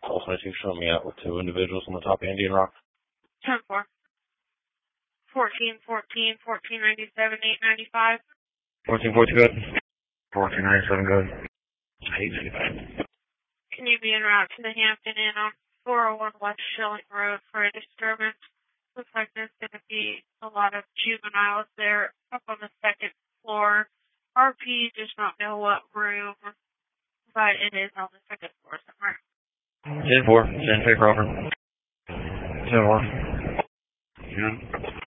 Also, you show me out with two individuals on the top of Indian Rock. 10-4. 14-14, 1497, 895. 14-14 good. 1497 good. 895. Can you be en route to the Hampton Inn on 401 West Schilling Road for a disturbance? Looks like there's going to be a lot of juveniles there up on the second floor. RP does not know what room, but it is on the second floor somewhere. 10-4. 10-3 for over. 10-1. Yeah.